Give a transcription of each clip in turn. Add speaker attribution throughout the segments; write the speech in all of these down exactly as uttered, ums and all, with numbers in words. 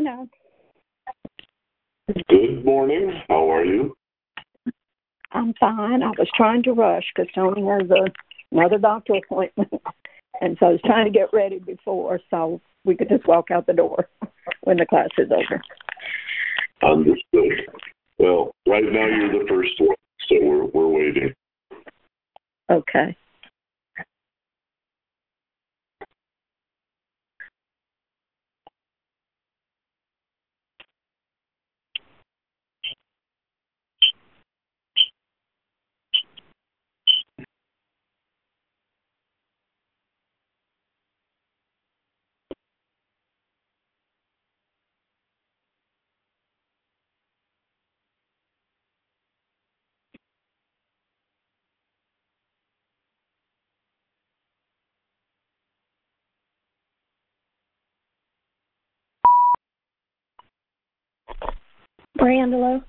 Speaker 1: Donna.
Speaker 2: Good morning. How are you?
Speaker 1: I'm fine. I was trying to rush because Tony has a, another doctor appointment, and so I was trying to get ready before so we could just walk out the door when the class is over.
Speaker 2: Understood. Well, right now you're the first one, so we're we're waiting.
Speaker 1: Okay.
Speaker 3: Brandela.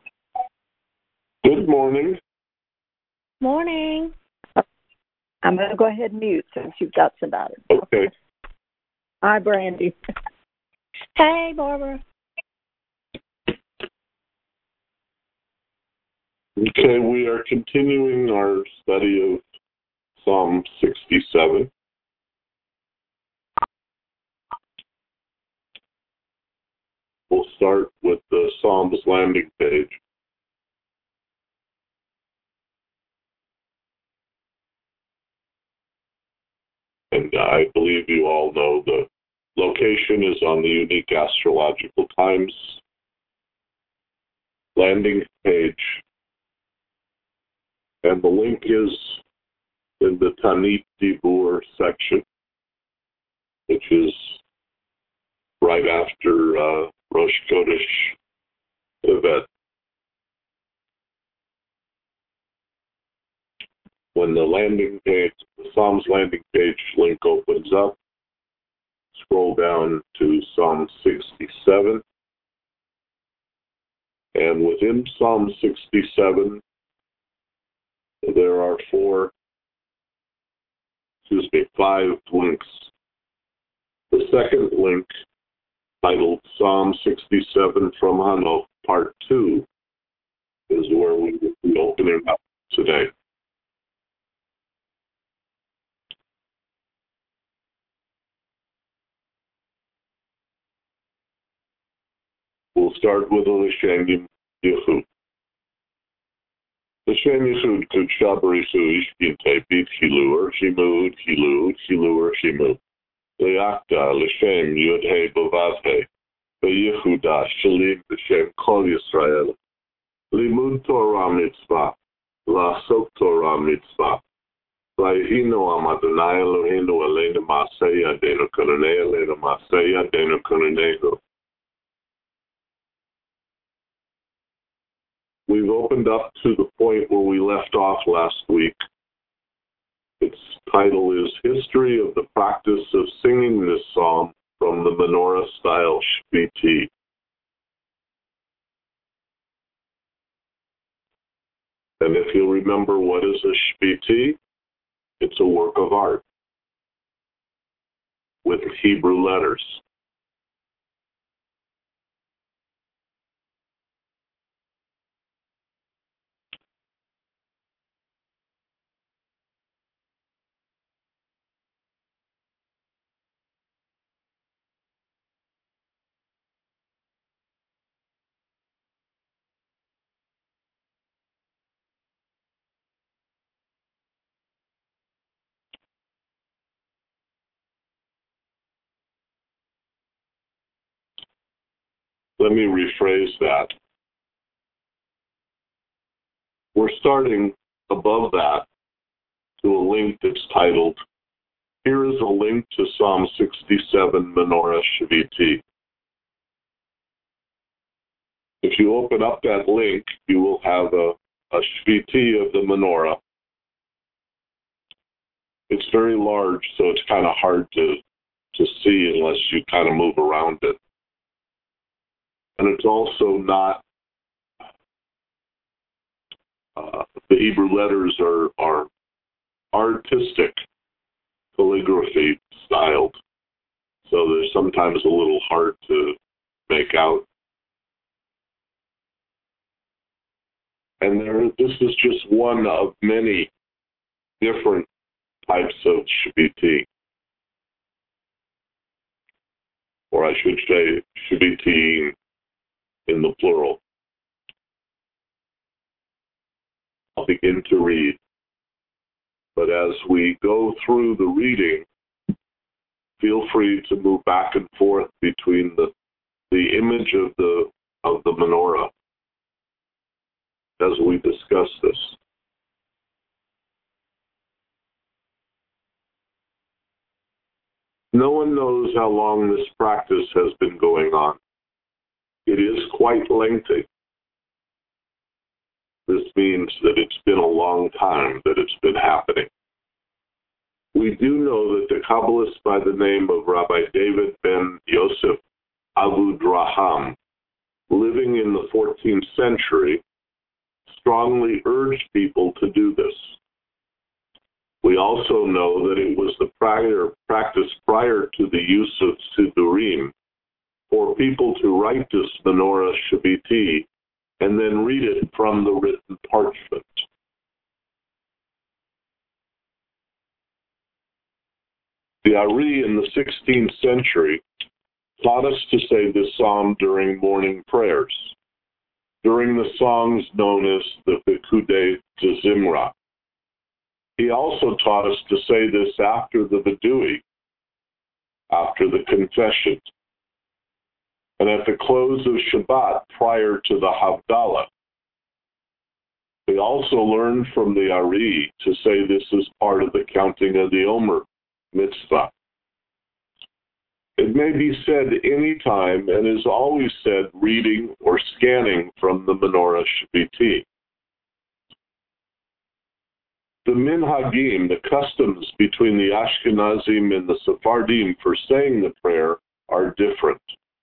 Speaker 2: Good morning.
Speaker 3: Morning.
Speaker 1: I'm going to go ahead and mute since you've got somebody.
Speaker 2: Okay.
Speaker 1: Hi, Brandy.
Speaker 3: Hey, Barbara.
Speaker 2: Okay, we are continuing our study of Psalm sixty-seven. We'll start with the Psalms landing page. And I believe you all know the location is on the Unique Astrological Times landing page. And the link is in the Tanit Dibur section, which is right after uh, Rosh Chodesh Tevet. When the landing page, the Psalms landing page link opens up, scroll down to Psalm sixty-seven. And within Psalm sixty-seven, there are four, excuse me, five links. The second link, titled Psalm sixty-seven from Hanoch, Part two, is where we will be opening up today. We'll start with the L'Shem Yichud. L'Shem Yichud Kudsha Barisu Ishkinte Bit Chilur Shimud Chilud Chilur Shimud Leakta L'Shem Yud He Bavav He Beyichuda Shalim B'Shem Kol Yisrael Limud Torah Mitzvah La'asok Torah Mitzvah Vayihinu Am Adonai Eloheinu Aleinu Ma'aseh Yadeinu Kononei Aleinu Ma'aseh Yadeinu Kononehu. We've opened up to the point where we left off last week. Its title is History of the Practice of Singing this Psalm from the Menorah Style Shviti. And if you'll remember, what is a Shviti? It's a work of art with Hebrew letters. Let me rephrase that. We're starting above that to a link that's titled, here is a link to Psalm sixty-seven Menorah Shviti. If you open up that link, you will have a, a Shviti of the Menorah. It's very large, so it's kind of hard to, to see unless you kind of move around it. And it's also not, uh, the Hebrew letters are, are artistic calligraphy styled. So they're sometimes a little hard to, make out. And there, this is just one of many different types of Shabiti. Or I should say Shabiti in the plural. I'll begin to read. But as we go through the reading, feel free to move back and forth between the the image of the of the menorah as we discuss this. No one knows how long this practice has been going on. It is quite lengthy. This means that it's been a long time that it's been happening. We do know that the Kabbalist by the name of Rabbi David ben Yosef Avudraham, living in the fourteenth century, strongly urged people to do this. We also know that it was the prior practice prior to the use of Sidurim for people to write this menorah Shabiti and then read it from the written parchment. The Ari in the sixteenth century taught us to say this psalm during morning prayers, during the songs known as the Pekudei de Zimra. He also taught us to say this after the Vidui, after the confession, and at the close of Shabbat prior to the Havdalah. We also learned from the Ari to say this as part of the counting of the Omer mitzvah. It may be said any time and is always said reading or scanning from the Menorah Shabiti. The minhagim, the customs between the Ashkenazim and the Sephardim for saying the prayer are different.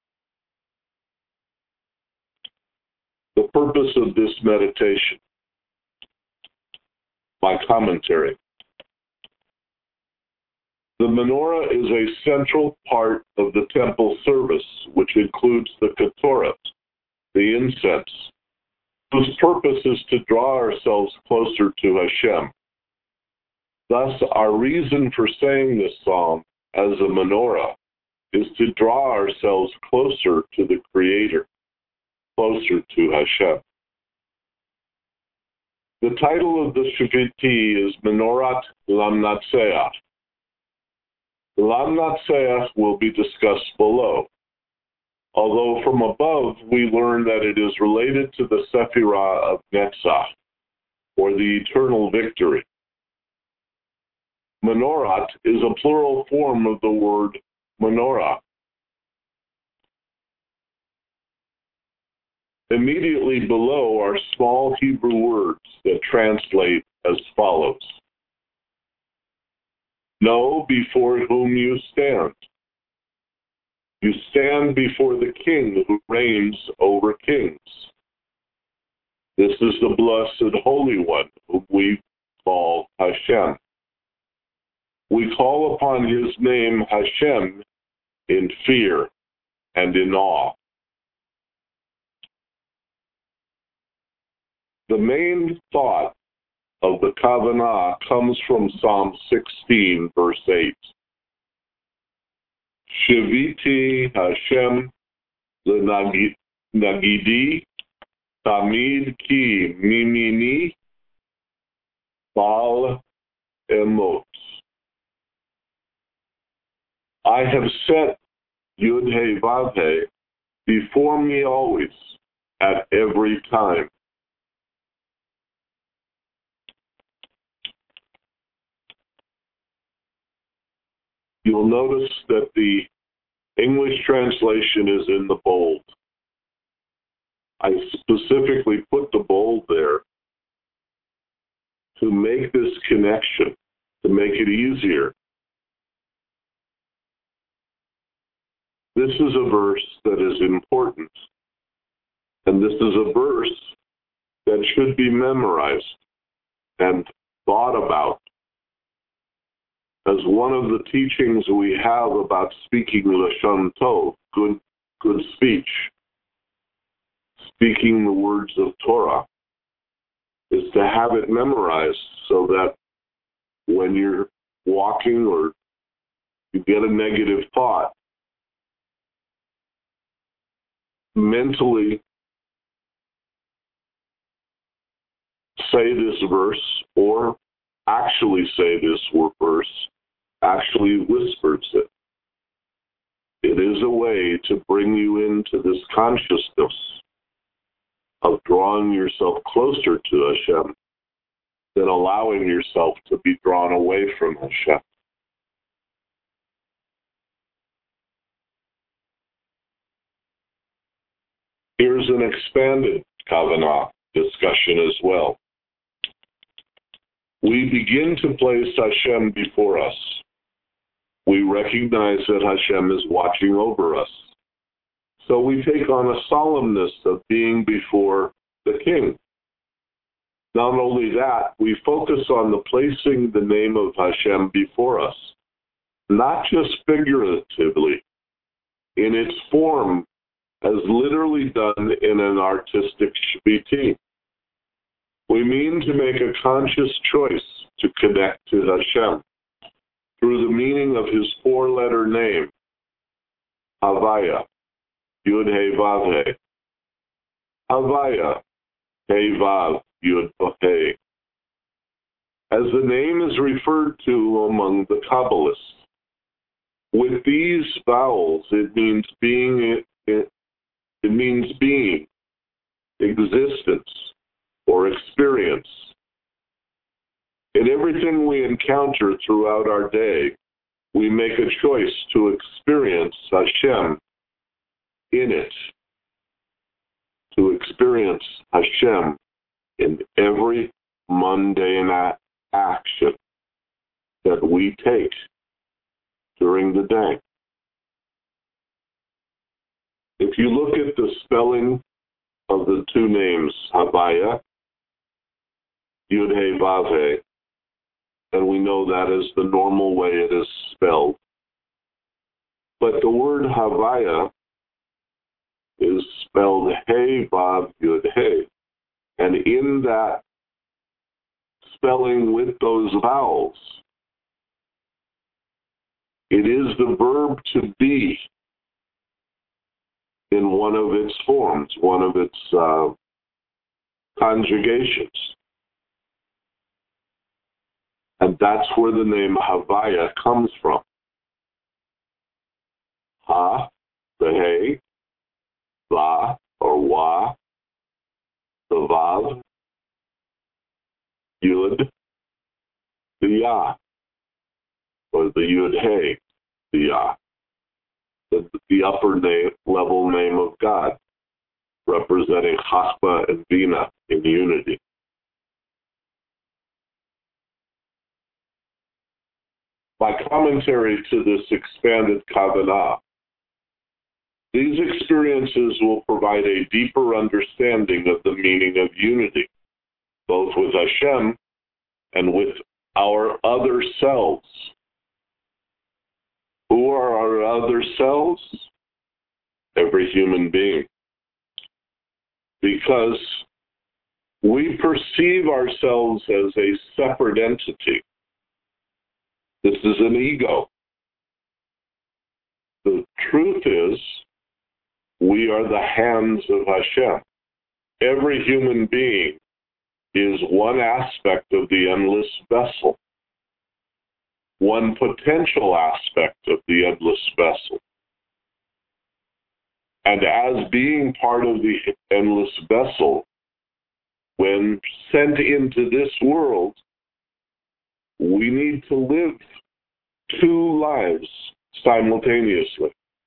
Speaker 2: The purpose of this meditation. My commentary. The menorah is a central part of the temple service, which includes the ketoret, the incense, whose purpose is to draw ourselves closer to Hashem. Thus, our reason for saying this psalm as a menorah is to draw ourselves closer to the Creator, closer to Hashem. The title of the Shabiti is Menorat Lamnatseach. Lamnatseach will be discussed below, although from above we learn that it is related to the Sephirah of Netzach, or the eternal victory. Menorat is a plural form of the word menorah. Immediately below are small Hebrew words that translate as follows. Know before whom you stand. You stand before the King who reigns over kings. This is the Blessed Holy One, whom we call Hashem. We call upon his name Hashem in fear and in awe. The main thought of the Kavanah comes from Psalm sixteen, verse eight. Shiviti Hashem lenagidi tamid ki mimini bal emot. I have set Yud He Vav He before me always, at every time. You'll notice that the English translation is in the bold. I specifically put the bold there to make this connection, to make it easier. This is a verse that is important, and this is a verse that should be memorized and thought about. As one of the teachings we have about speaking Lashon Tov, good, good speech, speaking the words of Torah, is to have it memorized so that when you're walking or you get a negative thought, mentally say this verse or actually say this verse, actually whispers it. It is a way to bring you into this consciousness of drawing yourself closer to Hashem than allowing yourself to be drawn away from Hashem. Here's an expanded Kavanah discussion as well. We begin to place Hashem before us. We recognize that Hashem is watching over us. So we take on a solemnness of being before the King. Not only that, we focus on the placing the name of Hashem before us, not just figuratively, in its form as literally done in an artistic shviti. We mean to make a conscious choice to connect to Hashem through the meaning of his four-letter name, Havaya, Yud He Vav He. Havaya, He Vav, Yud He. As the name is referred to among the Kabbalists, with these vowels, it means being, it, it means being, existence, or experience. In everything we encounter throughout our day, we make a choice to experience Hashem in it, to experience Hashem in every mundane action that we take during the day. If you look at the spelling of the two names, Havaya, Yud He Vav He, and we know that is the normal way it is spelled. But the word Havaya is spelled He Vav Yud He. And in that spelling with those vowels, it is the verb to be in one of its forms, one of its uh, conjugations. And that's where the name Havaya comes from. Ha, the He, Va, or Wa, the Vav, Yud, the Ya, or the Yud He, the Ya, the, the upper name, level name of God, representing Chachma and Bina in unity. My commentary to this expanded Kavanah. These experiences will provide a deeper understanding of the meaning of unity, both with Hashem and with our other selves. Who are our other selves? Every human being. Because we perceive ourselves as a separate entity. This is an ego. The truth is, we are the hands of Hashem. Every human being is one aspect of the endless vessel, one potential aspect of the endless vessel. And as being part of the endless vessel, when sent into this world, we need to live two lives simultaneously.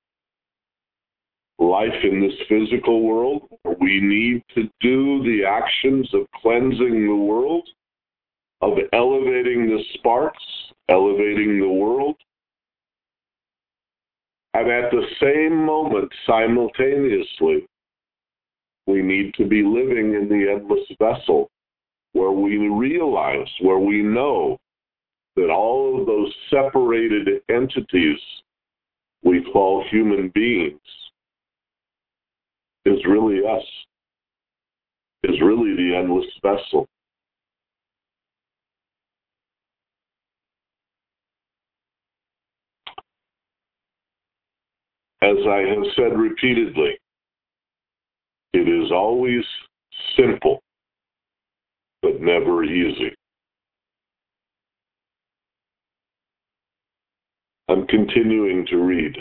Speaker 2: Life in this physical world, we need to do the actions of cleansing the world, of elevating the sparks, elevating the world. And at the same moment, simultaneously, we need to be living in the endless vessel where we realize, where we know that all of those separated entities we call human beings is really us, is really the endless vessel. As I have said repeatedly, it is always simple, but never easy. I'm continuing to read.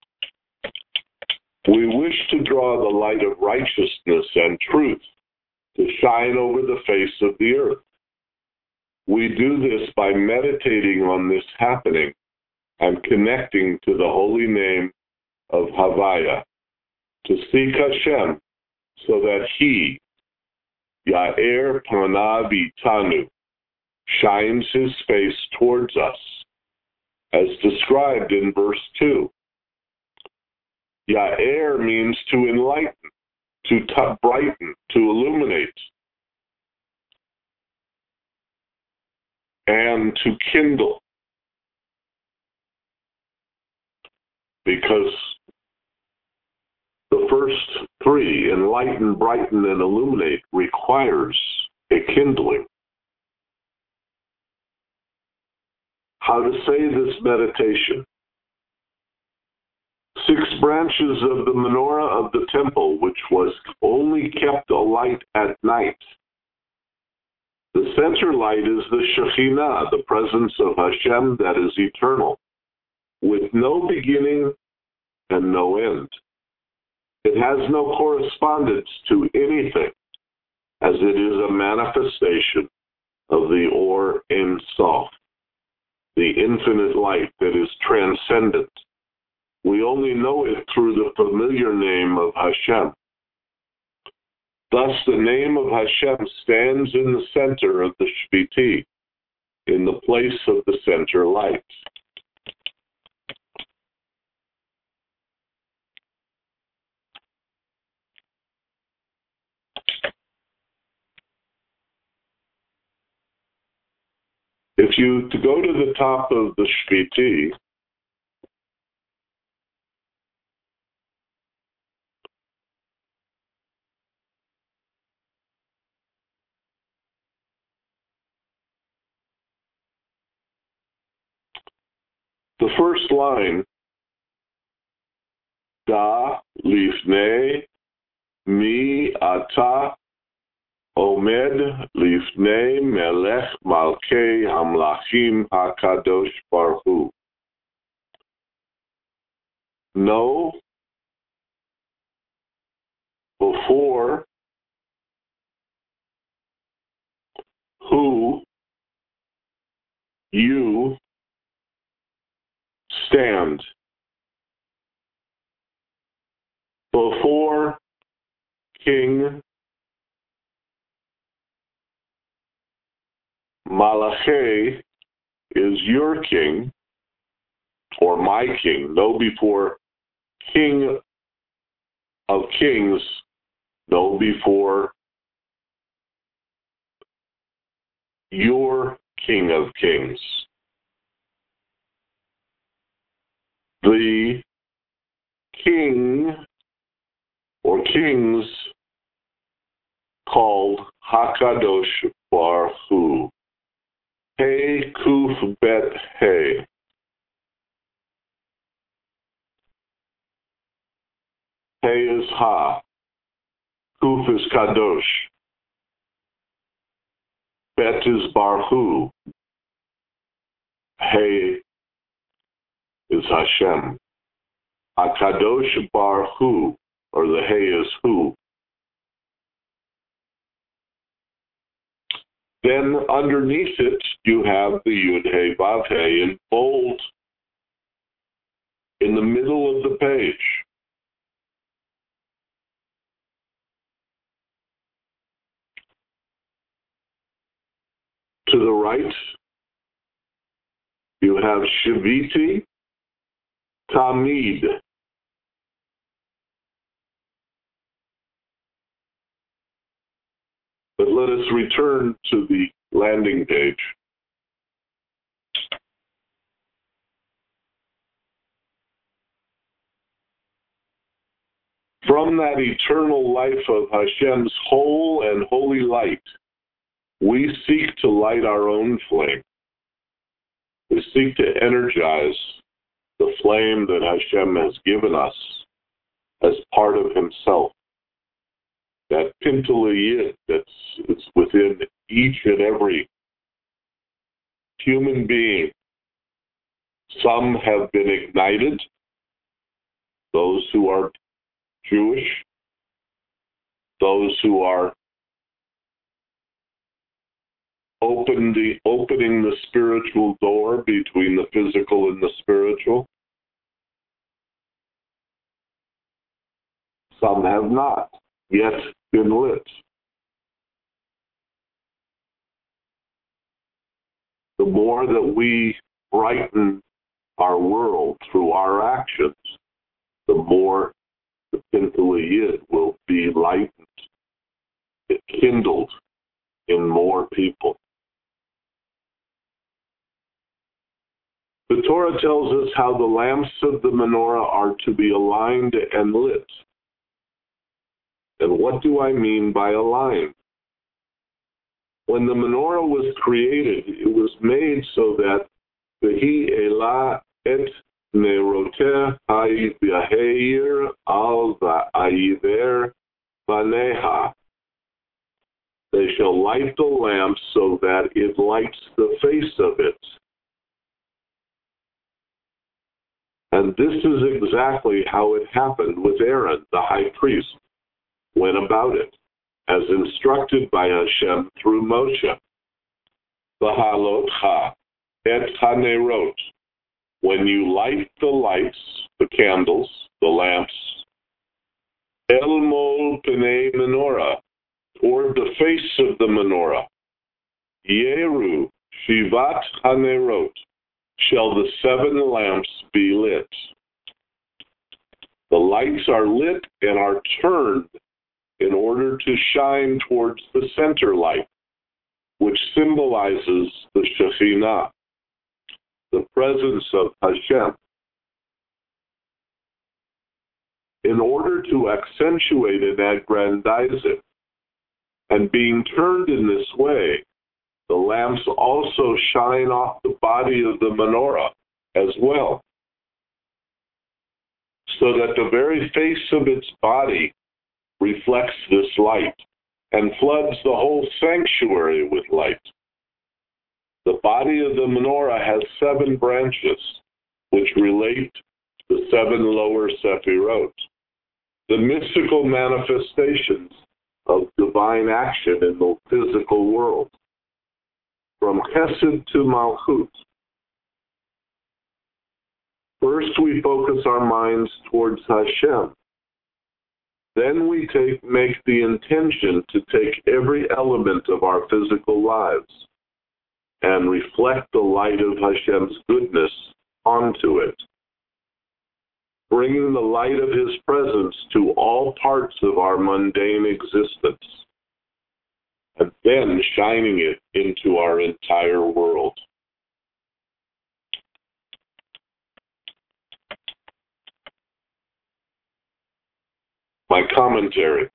Speaker 2: We wish to draw the light of righteousness and truth to shine over the face of the earth. We do this by meditating on this happening and connecting to the holy name of Havaya, to seek Hashem so that He, Ya'er Panav Itanu, shines His face towards us, as described in verse two. Ya'er means to enlighten, to t- brighten, to illuminate, and to kindle. Because the first three, enlighten, brighten, and illuminate, requires a kindling. How to say this meditation? Six branches of the menorah of the temple, which was only kept alight at night. The center light is the Shekhinah, the presence of Hashem that is eternal, with no beginning and no end. It has no correspondence to anything, as it is a manifestation of the Or Ein Sof, the infinite light that is transcendent. We only know it through the familiar name of Hashem. Thus, the name of Hashem stands in the center of the Shviti, in the place of the center light. If you to go to the top of the Shviti, the first line, Da lifnei mi ata omed lifnei melech malkei hamlachim hakadosh baruch hu. Know before who you stand. Before King Malachi is your king, or my king. Know before King of Kings, know before your King of Kings. The king or kings called Hakadosh Baruch Hu. Hey Kuf Bet Hey. Hey is Ha. Kuf is Kadosh. Bet is Baruch Hu. Hey is Hashem. HaKadosh Baruch Hu, or the Hey is Who. Then underneath it, you have the Yud Hey Vav Hey in bold in the middle of the page. To the right, you have Shiviti Tamid. But let us return to the landing page. from that eternal life of Hashem's whole and holy light, we seek to light our own flame. We seek to energize the flame that Hashem has given us as part of himself. That Pintele Yid that's, that's within each and every human being. Some have been ignited, those who are Jewish, those who are open the, opening the spiritual door between the physical and the spiritual. Some have not yet been lit. The more that we brighten our world through our actions, the more the Pintele Yid will be lightened, kindled in more people. The Torah tells us how the lamps of the menorah are to be aligned and lit. And what do I mean by aligned? When the menorah was created, it was made so that Vehi Elah et Neroteh Ha'Yaheir al Va'ayiver Baneha. They shall light the lamp so that it lights the face of it. And this is exactly how it happened with Aaron, the high priest, went about it, as instructed by Hashem through Moshe. V'halotcha et hanerot. When you light the lights, the candles, the lamps, el mol pnei menorah, toward the face of the menorah, yeru shivat hanerot, shall the seven lamps be lit. The lights are lit and are turned in order to shine towards the center light, which symbolizes the Shekhinah, the presence of Hashem. In order to accentuate and aggrandize it, and being turned in this way, the lamps also shine off the body of the menorah as well, so that the very face of its body reflects this light and floods the whole sanctuary with light. The body of the menorah has seven branches, which relate to the seven lower sephirot, the mystical manifestations of divine action in the physical world, from Chesed to Malchut. First, we focus our minds towards Hashem. Then we take, make the intention to take every element of our physical lives and reflect the light of Hashem's goodness onto it, bringing the light of His presence to all parts of our mundane existence, and then shining it into our entire world. My commentary.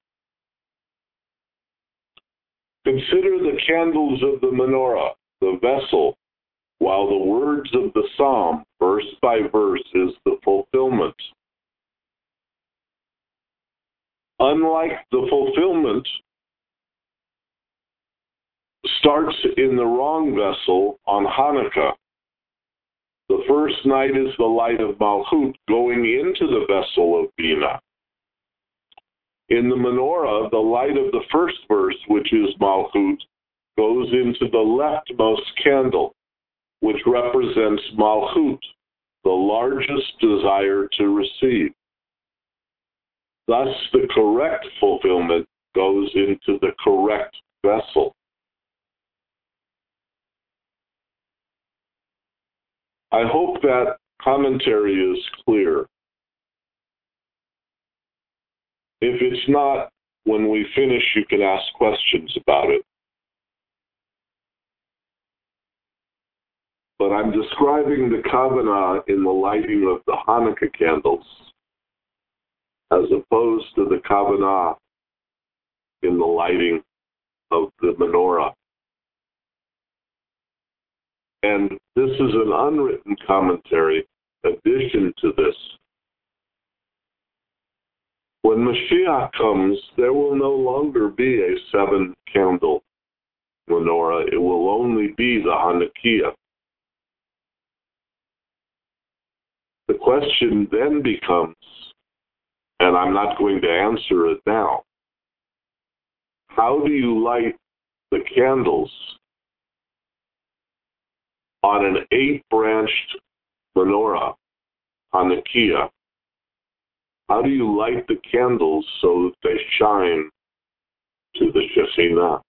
Speaker 2: Consider the candles of the menorah, the vessel, while the words of the psalm, verse by verse, is the fulfillment. Unlike the fulfillment starts in the wrong vessel on Hanukkah. The first night is the light of Malchut going into the vessel of Bina. In the menorah, the light of the first verse, which is Malchut, goes into the leftmost candle, which represents Malchut, the largest desire to receive. Thus, the correct fulfillment goes into the correct vessel. I hope that commentary is clear. If it's not, when we finish, you can ask questions about it. But I'm describing the Kavanah in the lighting of the Hanukkah candles as opposed to the Kavanah in the lighting of the menorah. And this is an unwritten commentary addition to this. When Mashiach comes, there will no longer be a seven-candle menorah. It will only be the Hanukkah. The question then becomes, and I'm not going to answer it now, how do you light the candles on an eight-branched menorah, Hanukkah? How do you light the candles so that they shine to the Shekhinah?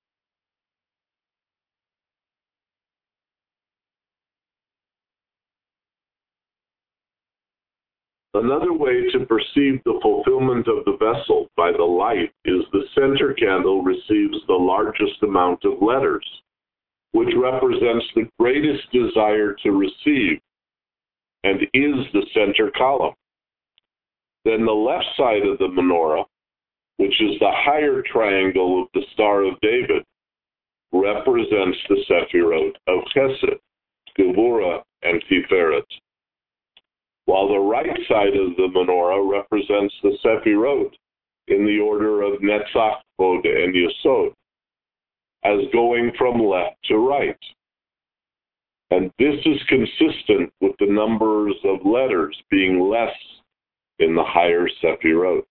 Speaker 2: Another way to perceive the fulfillment of the vessel by the light is the center candle receives the largest amount of letters, which represents the greatest desire to receive and is the center column. Then the left side of the menorah, which is the higher triangle of the Star of David, represents the Sephirot of Chesed, Gevurah, and Tiferet, while the right side of the menorah represents the Sephirot in the order of Netzach, Hod, and Yesod, as going from left to right. And this is consistent with the numbers of letters being less in the higher Sephirot.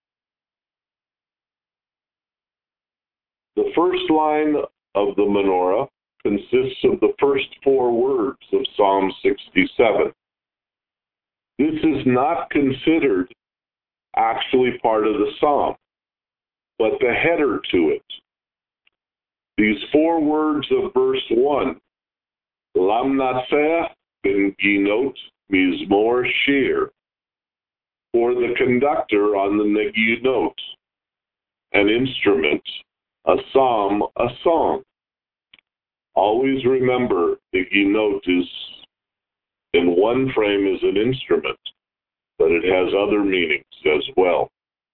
Speaker 2: The first line of the menorah consists of the first four words of Psalm sixty-seven. This is not considered actually part of the psalm, but the header to it. These four words of verse one, Lamnatzeh ben Ginot Mizmor Shir, for the conductor on the Neginot, an instrument, a psalm, a song. Always remember, the Ginot is in one frame as an instrument, but it has other meanings as well.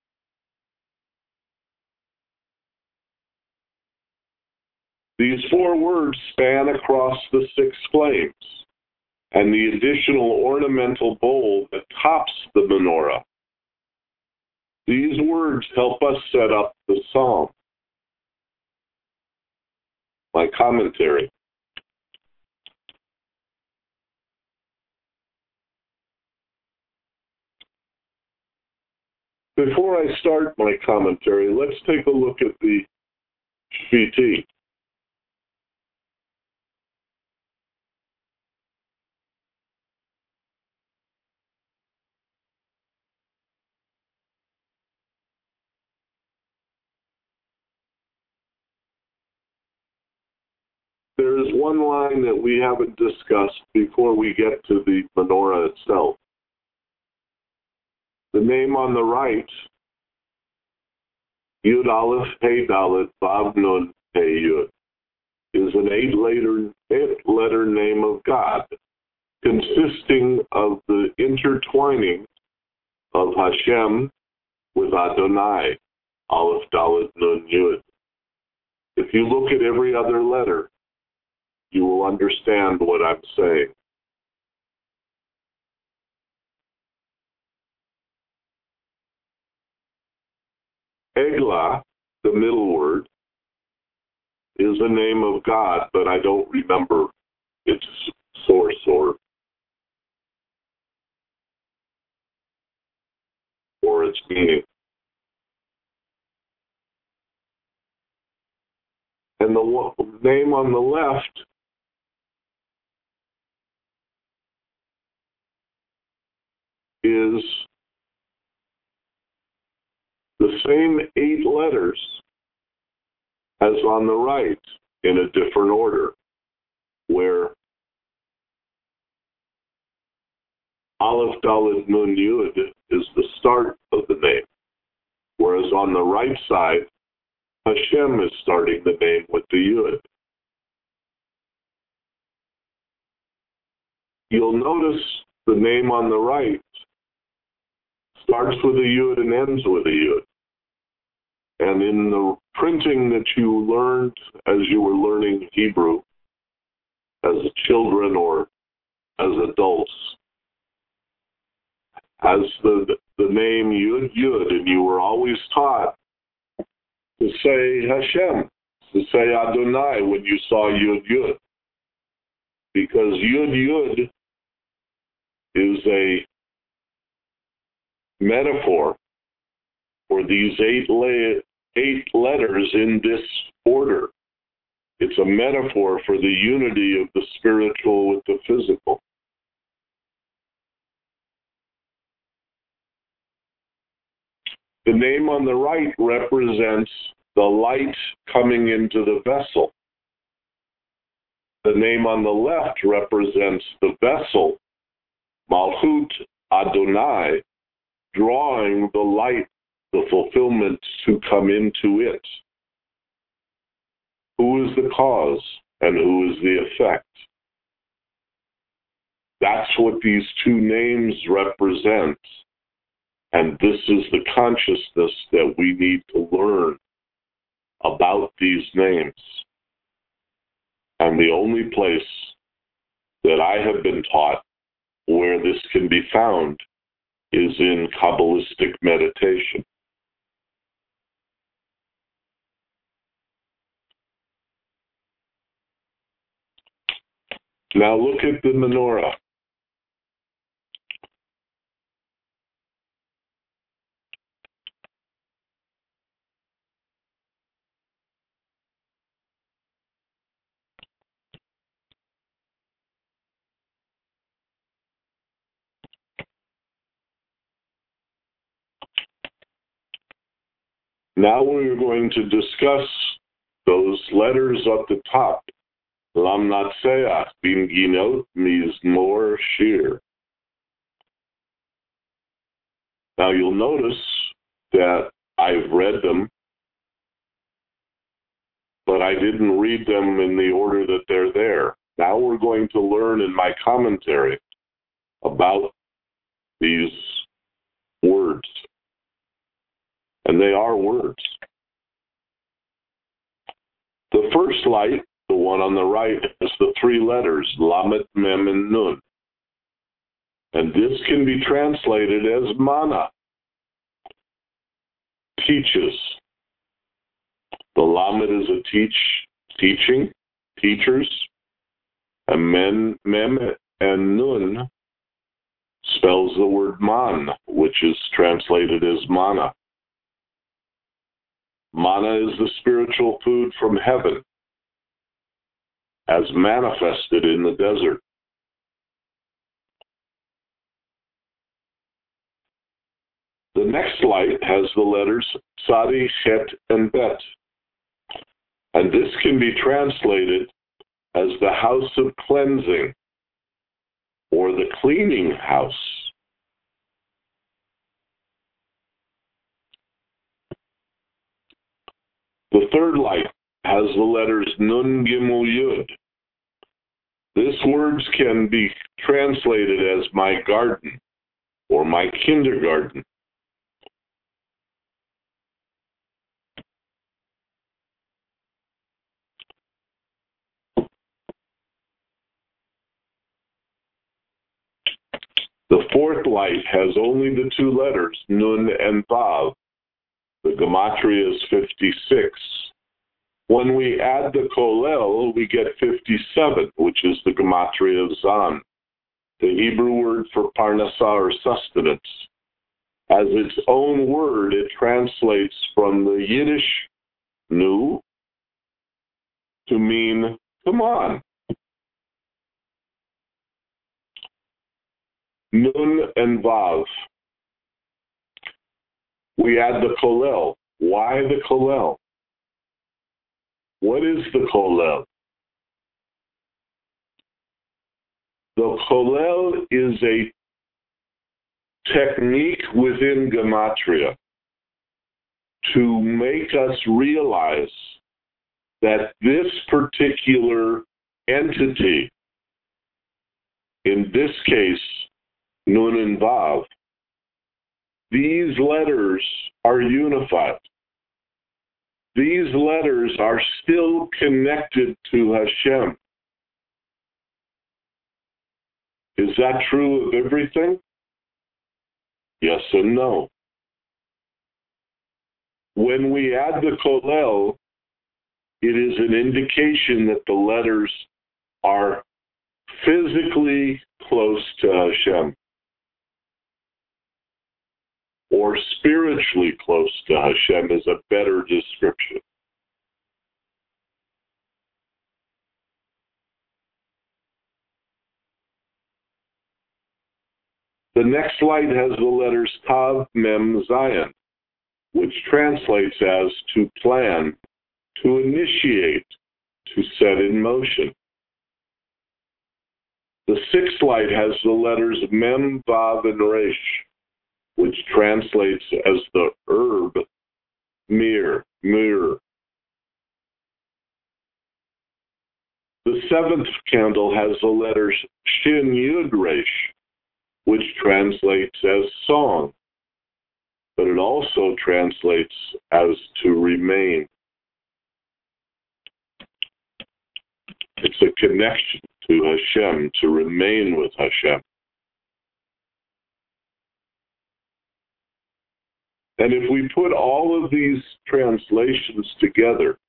Speaker 2: These four words span across the six flames and the additional ornamental bowl that tops the menorah. These words help us set up the psalm. My commentary. Before I start my commentary, let's take a look at the Shviti. There is one line that we haven't discussed before we get to the menorah itself. The name on the right, Yud Aleph Hey Dalet Vav Nun Hey Yud, is an eight-letter eight-letter name of God, consisting of the intertwining of Hashem with Adonai, Aleph Dalet Nun Yud. If you look at every other letter, you will understand what I'm saying. Eglah, the middle word, is a name of God, but I don't remember its source or, or its meaning. And the name on the left is the same eight letters as on the right in a different order, where Aleph Dalet Nun Yud is the start of the name, whereas on the right side, Hashem is starting the name with the Yud. You'll notice the name on the right starts with a yud and ends with a yud. And in the printing that you learned as you were learning Hebrew, as children or as adults, as the the name Yud Yud, and you were always taught to say Hashem, to say Adonai when you saw Yud Yud. Because Yud Yud is a metaphor for these eight, la- eight letters in this order. It's a metaphor for the unity of the spiritual with the physical. The name on the right represents the light coming into the vessel. The name on the left represents the vessel, Malchut Adonai, drawing the light, the fulfillment to come into it. Who is the cause and who is the effect? That's what these two names represent. And this is the consciousness that we need to learn about these names. And the only place that I have been taught where this can be found is in Kabbalistic meditation. Now look at the menorah. Now we're going to discuss those letters at the top. Lam Natseach Bim Ginot Mizmor Shir. Now you'll notice that I've read them, but I didn't read them in the order that they're there. Now we're going to learn in my commentary about these words. And they are words. The first light, the one on the right, is the three letters, Lamet, Mem, and Nun. And this can be translated as mana, teaches. The Lamet is a teach, teaching, teachers, and men, Mem, and Nun spells the word man, which is translated as mana. Mana is the spiritual food from heaven, as manifested in the desert. The next light has the letters Sadi, Het, and Bet. And this can be translated as the house of cleansing, or the cleaning house. The third light has the letters Nun Gimel Yud. This words can be translated as my garden or my kindergarten. The fourth light has only the two letters, Nun and Vav. The gematria is fifty-six. When we add the kolel, we get fifty-seven, which is the gematria of Zan, the Hebrew word for parnassah or sustenance. As its own word, it translates from the Yiddish nu to mean, come on. Nun and Vav. We add the kolel. Why the kolel? What is the kolel? The kolel is a technique within gematria to make us realize that this particular entity, in this case, Nun and Vav, these letters are unified. These letters are still connected to Hashem. Is that true of everything? Yes and no. When we add the Kollel, it is an indication that the letters are physically close to Hashem, or spiritually close to Hashem is a better description. The next slide has the letters Tav, Mem, Zayin, which translates as to plan, to initiate, to set in motion. The sixth slide has the letters Mem, Vav, and Resh, which translates as the herb, mir, mir. The seventh candle has the letters Shin, Yud, Resh, which translates as song, but it also translates as to remain. It's a connection to Hashem, to remain with Hashem. And if we put all of these translations together,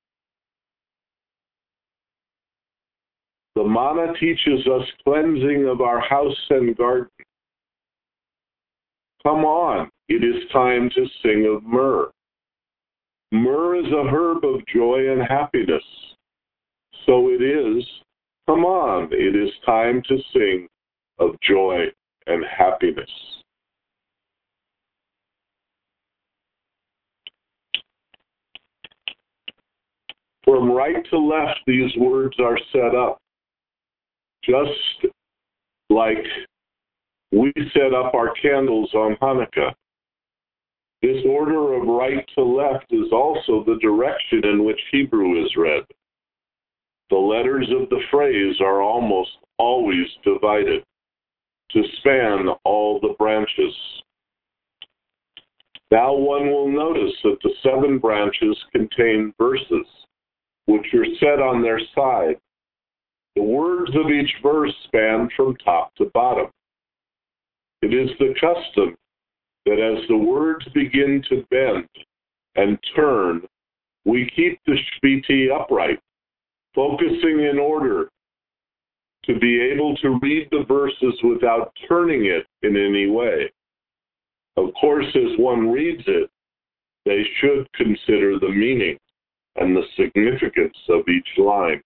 Speaker 2: the Mana teaches us cleansing of our house and garden. Come on, it is time to sing of myrrh. Myrrh is a herb of joy and happiness. So it is, come on, it is time to sing of joy and happiness. From right to left, these words are set up, just like we set up our candles on Hanukkah. This order of right to left is also the direction in which Hebrew is read. The letters of the phrase are almost always divided to span all the branches. Now one will notice that the seven branches contain verses, which are set on their side. The words of each verse span from top to bottom. It is the custom that as the words begin to bend and turn, we keep the shviti upright, focusing in order to be able to read the verses without turning it in any way. Of course, as one reads it, they should consider the meaning and the significance of each line.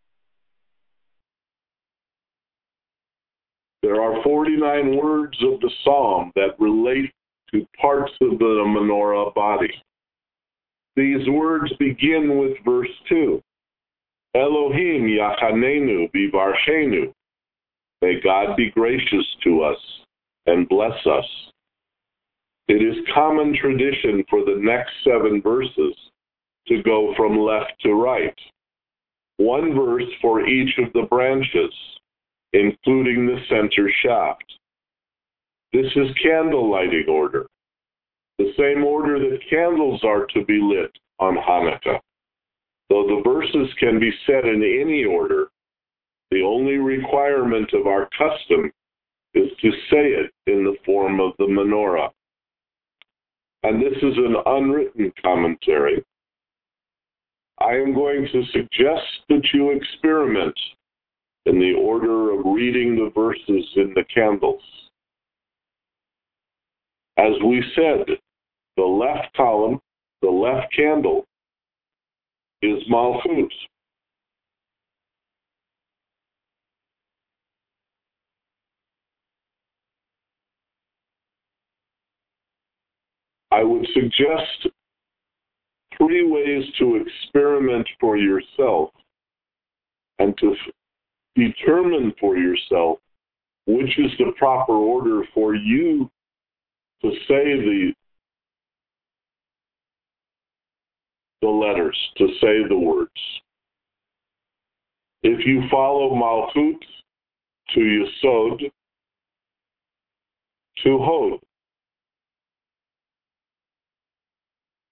Speaker 2: There are forty-nine words of the psalm that relate to parts of the menorah body. These words begin with verse two. Elohim Yachanenu Vivarchenu. May God be gracious to us and bless us. It is common tradition for the next seven verses to go from left to right. One verse for each of the branches, including the center shaft. This is candle lighting order, the same order that candles are to be lit on Hanukkah. Though the verses can be said in any order, the only requirement of our custom is to say it in the form of the menorah. And this is an unwritten commentary. I am going to suggest that you experiment in the order of reading the verses in the candles. As we said, the left column, the left candle, is Malchut. I would suggest three ways to experiment for yourself and to f- determine for yourself which is the proper order for you to say the, the letters, to say the words. If you follow Malchut to Yesod to Hod,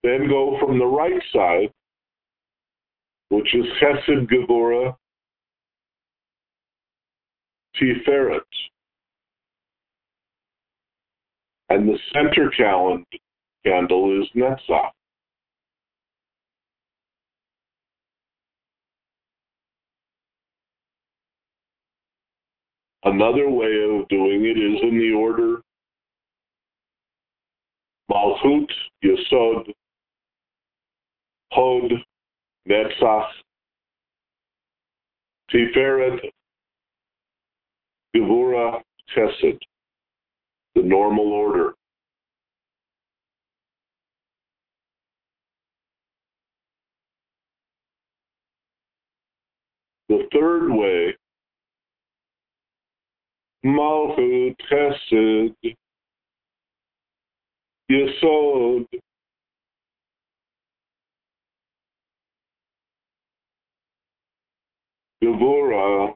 Speaker 2: Then go from the right side, which is Chesed, Gevurah, Tiferet. And the center candle is Netzach. Another way of doing it is in the order Malchut, Yesod, Hod, Netzach, Tiferet, Gevurah, Chesed, the normal order. The third way, Malchut, Chesed, Yesod, Gevurah,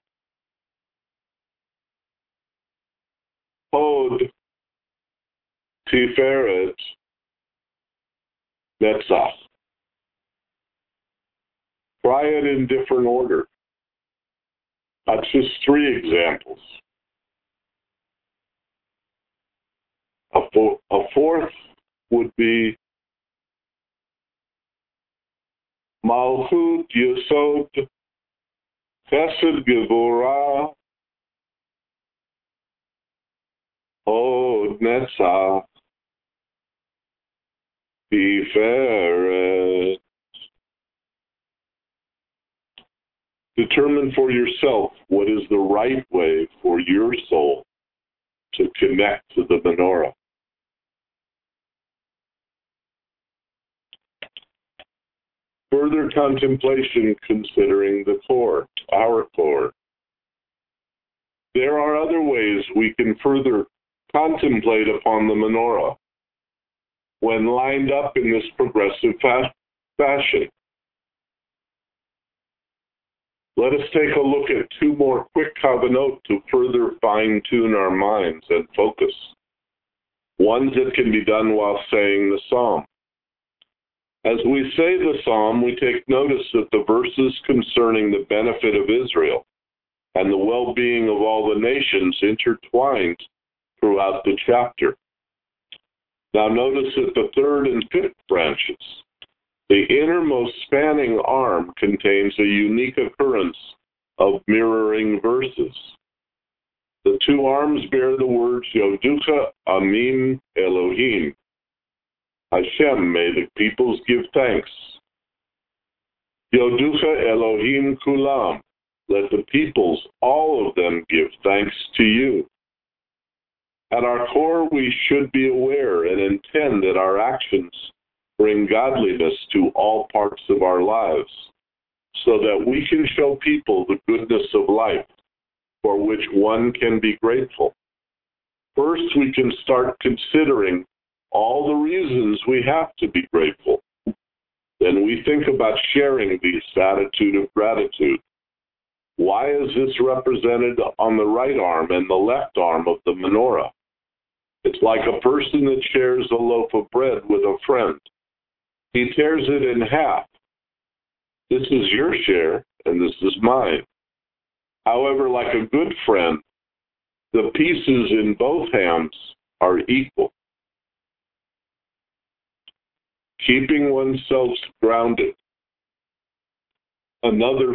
Speaker 2: Hod, Tiferet, Netzach. Try it in different order. That's just three examples. A, fo- a fourth would be Malchut, Yesod, Chesed, Gevurah, Hod, Netzach, Tiferet. Determine for yourself what is the right way for your soul to connect to the menorah. Further contemplation considering the core, our core. There are other ways we can further contemplate upon the menorah when lined up in this progressive fa- fashion. Let us take a look at two more quick kavanot to further fine-tune our minds and focus. Ones that can be done while saying the psalm. As we say the psalm, we take notice that the verses concerning the benefit of Israel and the well-being of all the nations intertwined throughout the chapter. Now notice that the third and fifth branches, the innermost spanning arm, contains a unique occurrence of mirroring verses. The two arms bear the words Yoducha Amim Elohim. Hashem, may the peoples give thanks. Yoducha Elohim Kulam. Let the peoples, all of them, give thanks to you. At our core, we should be aware and intend that our actions bring godliness to all parts of our lives, so that we can show people the goodness of life, for which one can be grateful. First, we can start considering all the reasons we have to be grateful. Then we think about sharing this attitude of gratitude. Why is this represented on the right arm and the left arm of the menorah? It's like a person that shares a loaf of bread with a friend. He tears it in half. This is your share, and this is mine. However, like a good friend, the pieces in both hands are equal. Keeping oneself grounded. Another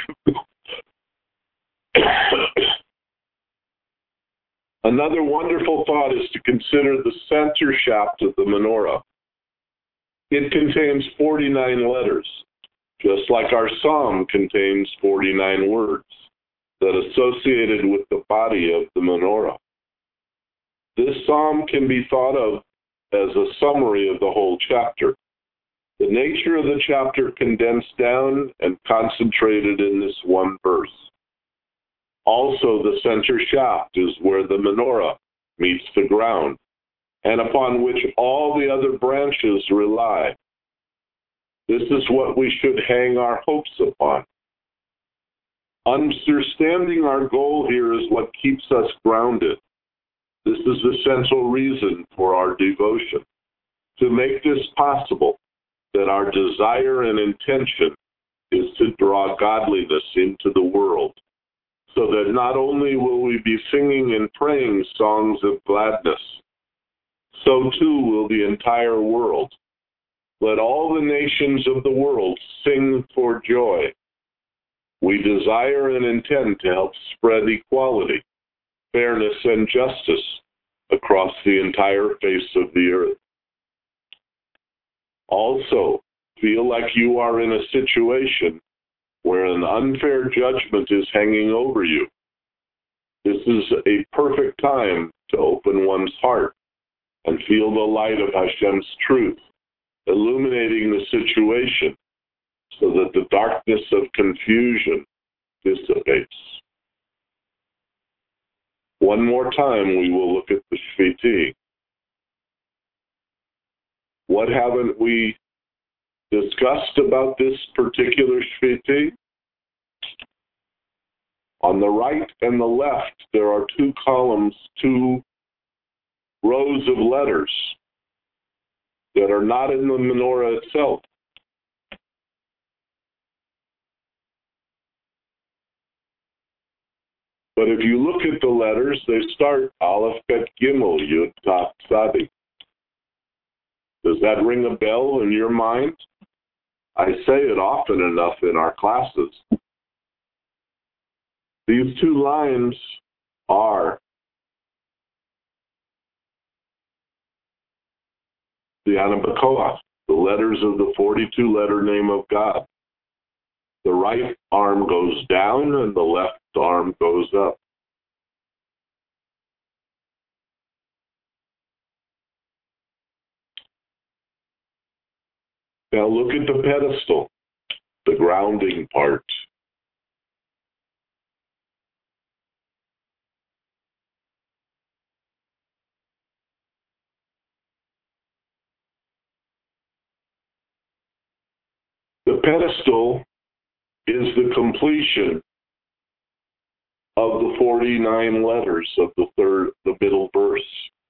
Speaker 2: Another wonderful thought is to consider the center shaft of the menorah. It contains forty-nine letters, just like our psalm contains forty-nine words that associated with the body of the menorah. This psalm can be thought of as a summary of the whole chapter. The nature of the chapter condensed down and concentrated in this one verse. Also, the center shaft is where the menorah meets the ground, and upon which all the other branches rely. This is what we should hang our hopes upon. Understanding our goal here is what keeps us grounded. This is the central reason for our devotion. To make this possible, that our desire and intention is to draw godliness into the world, so that not only will we be singing and praying songs of gladness, so too will the entire world. Let all the nations of the world sing for joy. We desire and intend to help spread equality, fairness, and justice across the entire face of the earth. Also, feel like you are in a situation where an unfair judgment is hanging over you. This is a perfect time to open one's heart and feel the light of Hashem's truth, illuminating the situation so that the darkness of confusion dissipates. One more time, we will look at the Shviti. What haven't we discussed about this particular Shviti? On the right and the left, there are two columns, two rows of letters that are not in the menorah itself. But if you look at the letters, they start Aleph, Bet, Gimel, Yud, Tav, Tzadi. Does that ring a bell in your mind? I say it often enough in our classes. These two lines are the Anabakoach, the letters of the forty-two letter name of God. The right arm goes down and the left arm goes up. Now look at the pedestal, the grounding part. The pedestal is the completion of the forty-nine letters of the third, the middle verse.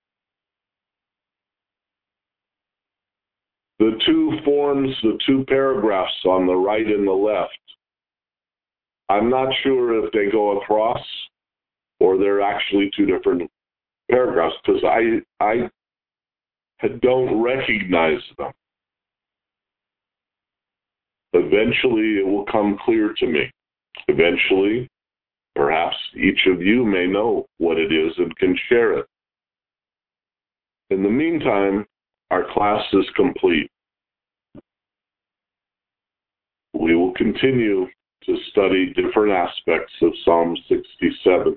Speaker 2: The two forms, the two paragraphs on the right and the left, I'm not sure if they go across or they're actually two different paragraphs, because I, I don't recognize them. Eventually, it will come clear to me. Eventually, perhaps each of you may know what it is and can share it. In the meantime, our class is complete. We will continue to study different aspects of Psalm sixty-seven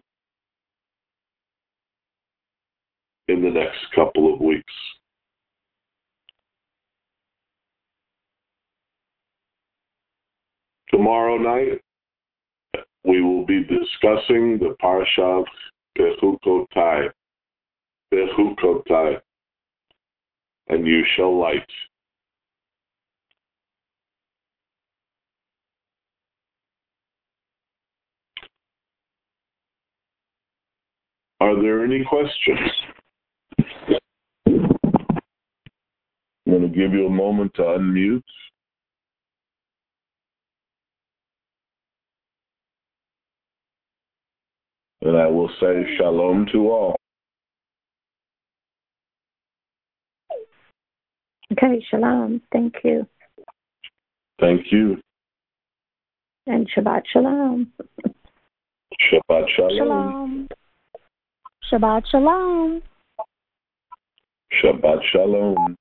Speaker 2: in the next couple of weeks. Tomorrow night, we will be discussing the Parasha of Bechukotai, Bechukotai, and you shall light. Are there any questions? I'm going to give you a moment to unmute. And I will say shalom to all.
Speaker 1: Okay, shalom. Thank you.
Speaker 2: Thank you.
Speaker 1: And Shabbat shalom.
Speaker 2: Shabbat shalom.
Speaker 3: Shalom. Shabbat shalom.
Speaker 2: Shabbat shalom.